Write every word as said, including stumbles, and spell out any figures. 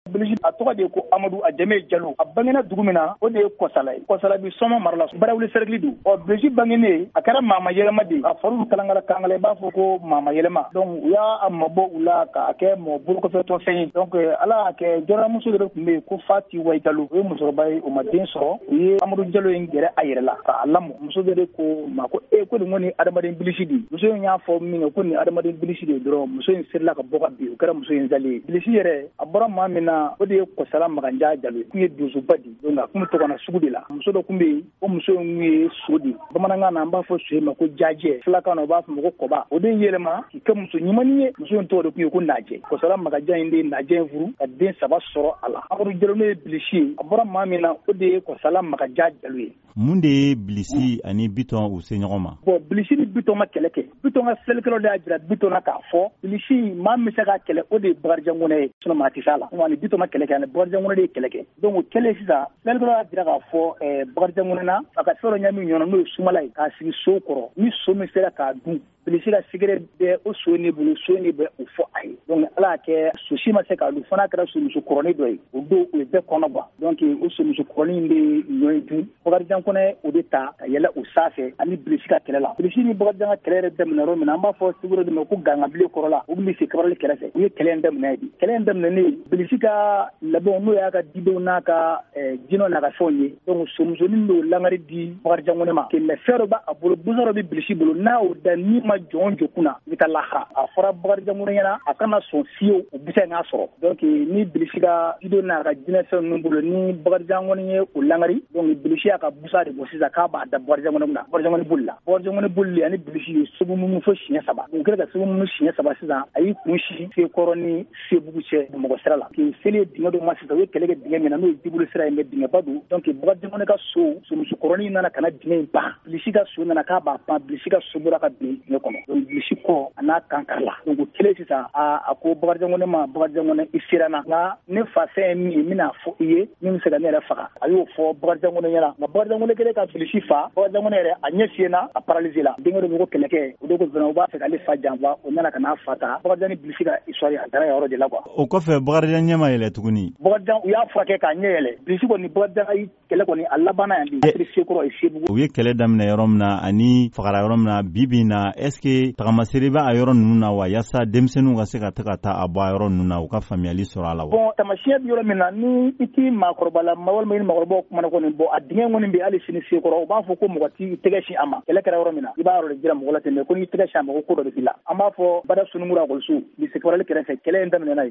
Bilisi a tɔgɔ de ko Amadu a jamu ye Jalo a bangena dugu min na o de ye Kɔsala ye Kɔsala bi Sɔmɔ mara la Barawuli cercle don ɔ Bilisi bangenen a kɛra maama yɛlɛma de a faru kalangala kangala i b'a fɔ ko maama yɛlɛma donc u y'a mabɔ u la k'a kɛ mɔgɔ bolokɔfɛtɔ fɛn ye donc Ala y'a kɛ jɔnmuso de tun bɛ yen ko Fati Wayidalo o ye musokɔrɔba ye o ma den sɔrɔ u ye Amadu Jalo in gɛrɛ a yɛrɛ la k'a lamɔ muso de ko ma ko e ko nin ko nin adamaden Bilisi de muso in y'a fɔ min ko nin adamaden Bilisi de dɔrɔn muso in sirila ka bɔ ka bin o kɛra muso in zali ye Bilisi yɛrɛ a bɔra maa min na o de ye Kɔsala Maganja Jalo ye kun ye donsoba di donc a kun bɛ to ka na sugu de la muso dɔ kun bɛ yen o muso in kun ye so di bamanankan na an b'a fɔ so in ma ko jajɛ filakan na u b'a fɔ ma ko kɔba o de yɛlɛma k'i kɛ muso ɲumanin ye muso in tɔgɔ de kun ye ko Najɛ Kɔsala Maganja in de ye Najɛ in furu ka den saba sɔrɔ a la Amadu Jalo ne ye Bilisi ye a bɔra maa min na o de ye Kɔsala Maganja Jalo ye mun de ye Bilisi ani Bitɔn u se ɲɔgɔn ma bon Bilisi ni Bitɔn ma kɛlɛ kɛ Bitɔn ka selikɛlaw de y'a jira Bitɔn na k'a fɔ Bilisi maa min bɛ se ka kɛlɛ o de ye Bakarijan Kɔnɛ ye sinon maa tɛ s'a la ni Bitɔn ma kɛlɛ kɛ ani Bakarijan Kɔnɛ de ye kɛlɛ kɛ donc o kɛlen sisan selikɛlaw y'a jira k'a fɔ Bakarijan Kɔnɛ na a ka fɛn dɔ ɲami ɲɔgɔn na n'o ye Sumala ye k'a sigi so kɔrɔ ni so min sera k'a dun Bilisi ka sigɛrɛ bɛ o so in de bolo so in de bɛ o fɔ a ye donc Ala y'a kɛ so si ma se k'a dun fana kɛra somuso kɔrɔnin dɔ ye o don o ye bɛɛ kɔnɔ bɔ donc o somuso kɔrɔnin bɛ ɲɔ in dun Bakarijan Kɔnɛ o de ta ka yɛlɛ o sanfɛ ani Bilisi ka kɛlɛ la Bilisi ni Bakarijan ka kɛlɛ yɛrɛ daminɛ yɔrɔ min na an b'a fɔ siguro de ma ko Gangabile kɔrɔ la o Bilisi kabarali kɛrɛfɛ u ye kɛlɛ in daminɛ ye kɛlɛ in daminɛnen Bilisi ka labɛnw n'o y'a ka didenw n'a ka jinɛw n'a ka fɛnw ye donc somusonin b'o langari di Bakarijan Kɔnɛ ma mais fɛn dɔ b'a bolo busan dɔ bɛ Bilisi bolo n'a y'o da ni ma jɔn jɔ kunna i bɛ taa lahara a fɔra Bakarijan Kɔnɛ ɲɛna a kana sɔn fiyewu o bisa in k'a sɔrɔ donc ni Bilisi ka didenw n'a ka jinɛ fɛn ninnu bolo ni Bakarijan Kɔnɛ ye o langari donc Bilisi y'a ka busa de bɔ sisan k'a b'a da Bakarijan Kɔnɛ kunna Bakarijan Kɔnɛ bolila Bakarijan Kɔnɛ bolili ani Bilisi ye sebumu fo siɲɛ saba o kɛra ka sebumu siɲɛ saba sisan a y'i kun si Sekɔrɔ ni Sebugu cɛ Bamakɔ sira la k'i seli dingɛ dɔ ma sisan u ye kɛlɛ kɛ dingɛ min na n'o ye Dibolo sira ye mais dingɛba don donc Bakarijan Kɔnɛ ka so somusokɔrɔnin nana ka na dingɛ in ban Bilisi ka so nana k'a b'a ban Bilisi ka so bɔra ka bin dingɛ kɔnɔ donc Bilisi kɔ a n'a kan kari la donc o kɛlen sisan a a ko Bakarijan Kɔnɛ ma Bakarijan Kɔnɛ i sera n na nka ne fa fɛn ye min ye n bɛna fɔ i ye min bɛ se ka ne yɛrɛ faga a y'o fɔ Bakarijan Kɔnɛ ɲɛna nka Bakarijan Kɔnɛ kɛlen ka Bilisi fa Bakarijan Kɔnɛ yɛrɛ a ɲɛ fiyɛna a paralysé la denkɛ dɔ bɛ ko kɛlɛkɛ o de ko u b'a fɛ k'ale fa janfa o nana ka n'a fa ta Bakarijan ni Bilisi ka histoire a dara yɔrɔ de la quoi o kɔfɛ Bakarijan ɲɛ ma yɛlɛ tuguni Bakarijan u y'a furakɛ k'a ɲɛ yɛlɛ Bilisi kɔni Bakarijan ka kɛlɛ kɔni a labanna yan de Sekɔrɔ ye Sebugu u ye kɛlɛ daminɛ yɔrɔ min na ani fagara yɔrɔ min na bi bi in na est ce que tagamasere bɛ a yɔrɔ ninnu na wa yaasa denmisɛnninw ka se ka taga taa a bɔ a yɔrɔ ninnu na u ka faamuyali sɔrɔ a la wa bon tamasiyɛn bɛ yɔrɔ min na ni i t'i maakɔrɔba la walima i ni maakɔrɔbaw kumana kɔni bon a dingɛ kɔni bɛ hali sini Sekɔrɔ u b'a fɔ ko mɔgɔ t'i tɛgɛ sin a ma kɛlɛ kɛra yɔrɔ min na i b'a yɔrɔ de jira mɔgɔ la ten mais ko n'i tɛgɛ sin a ma ko ko dɔ de b'i la an b'a fɔ Bada Sunugura école so lycée Kabarali kɛrɛfɛ kɛlɛ in daminɛna yen